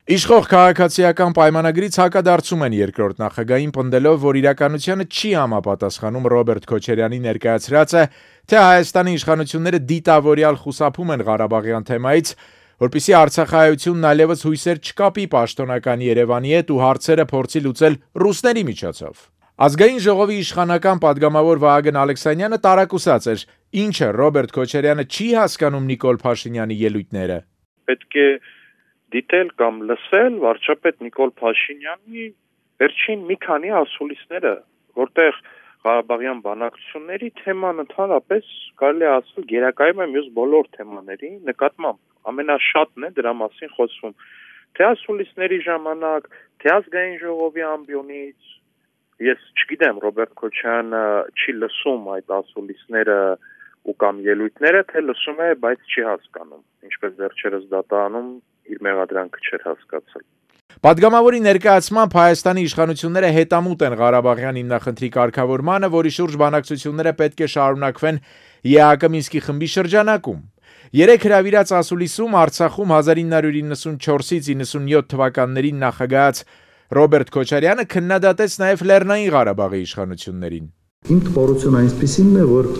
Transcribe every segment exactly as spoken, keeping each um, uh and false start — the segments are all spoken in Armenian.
Իշխող քաղաքացիական պայմանագրից հակադարձում են երկրորդ նախագահին, պնդելով, որ իրականությանը չի համապատասխանում Ռոբերտ Քոչարյանի ներկայացրածը, թե Հայաստանի իշխանությունները դիտավորյալ խուսափում են Ղարաբաղյան թեմայից, որպեսզի Արցախահայությունն այլևս հույսեր չկապի պաշտոնական Երևանի հետ ու հարցերը փորձի լուծել ռուսների միջոցով։ Ազգային ժողովի իշխանական падգամավոր Վահագն Ալեքսանյանը տարակուսած էր, ինչը Ռոբերտ Քոչարյանը չի հասկանում Նիկոլ Փաշինյանի ելույթները։ Պետք է դիտել կամ լսել վարչապետ Նիկոլ Փաշինյանի վերջին մի քանի ասուլիսները, որտեղ Ղարաբաղյան բանակցությունների թեման ընդհանրապես կարելի է ասել գերակայում է մյուս բոլոր թեմաների նկատմամբ, ամենաշատն է դրա մասին խոսվում, թե ասուլիսների ժամանակ, թե ազգային ժողովի ամբիոնից, ես չգիտեմ Ռոբերտ Քոչարյանը չի լսում այդ ասուլիսները ու կամ ելույթները, թե լսում է, բայց չի հասկանում, ինչպես վերջերս դատարանում իր մեղադրանքը չէր հասկացել։ Պատգամավորի ներկայացմամբ Հայաստանի իշխանությունները հետամուտ են Ղարաբաղյան հիմնախնդրի կարգավորմանը, որի շուրջ բանակցությունները պետք է շարունակվեն ԵԱՀԿ Մինսկի խմբի շրջանակում։ Երեք հրավիրած ասուլիսում Արցախում հազար ինը հարյուր իննսունչորսից իննսունյոթ թվականներին նախագահած Ռոբերտ Քոչարյանը քննադատեց նաև Լեռնային Ղարաբաղի իշխանություններին։ Իմ տպավորությունը այնպիսին է, որ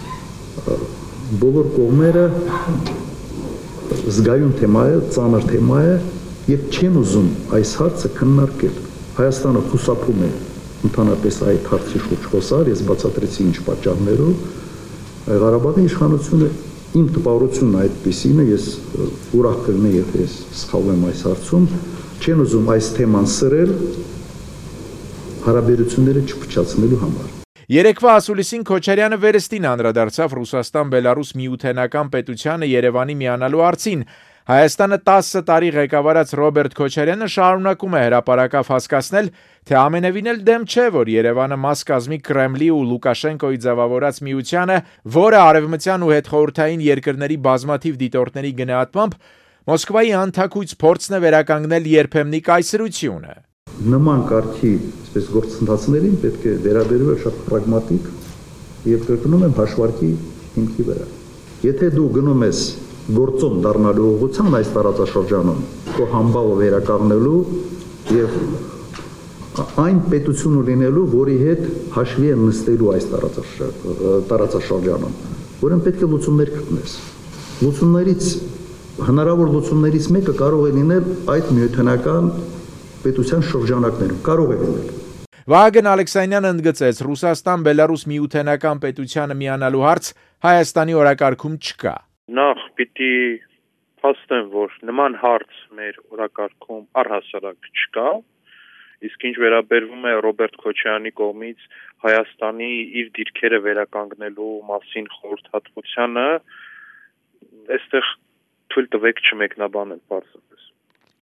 բոլոր կողմերը զգայուն թեմա է, ծանր թեմա է եւ չեն ուզում այս հարցը քննարկել։ Հայաստանը խուսափում է ընդհանրապես այդ հարցի շուրջ խոսալ, ես բացատրեցի ինչ պատճառներով։ Ղարաբաղի իշխանությունը իմ տպավորությունն այդպիսին է, ես ուրախ կլինեի, եթե ես սխալվեմ այս հարցում, չեն ուզում այս թեման սրել հարաբերությունները չփչացնելու համար։ Երեկվա ասուլիսին Քոչարյանը վերստին անդրադարձավ Ռուսաստան-Բելարուս միութենական պետությանը Երևանի միանալու հարցին։ Հայաստանը տասը տարի ղեկավարած Ռոբերտ Քոչարյանը շարունակում է հրապարակավ հասկացնել, թե ամենևին էլ դեմ չէ, որ Երևանը մաս կազմի Կրեմլի ու Լուկաշենկոյի ձևավորած միությանը, որը արևմտյան ու հետխորհրդային երկրների բազմաթիվ դիտորդների գնահատմամբ Մոսկվայի անթաքույց փորձն է վերականգնել երբեմնի կայսրությունը։ Նման կարգի այսպես գործընթացներին պետք է վերաբերվել շատ պրագմատիկ եւ կրկնում եմ հաշվարկի հիմքի վրա։ Եթե դու գնում ես գործում դառնալու ուղղությամբ այս տարածաշրջանում, քո համբավը վերականգնելու եւ այն պետությունը լինելու, որի հետ հաշվի են նստելու այս տարածաշրջանում, որին պետք է լուծումներ գտնես։ Լուծումներից հնարավոր լուծումներից մեկը կարող է լինել այդ միութենական պետության շրջանակներում, կարող է լինել։ Վահագն Ալեքսանյանը ընդգծեց, Ռուսաստան-Բելարուս միութենական պետությանը միանալու հարց Հայաստանի օրակարգում չկա։ Նախ պիտի փաստեմ, որ նման հարց մեր օրակարգում առհասարակ չկա, իսկ ինչ վերաբերվում է Ռոբերտ Քոչարյանի կողմից Հայաստանի իր դիրքերը վերականգնելու մասին խորհրդատվությանը, այստեղ թույլ տվեք չմեկնաբանել բարձր։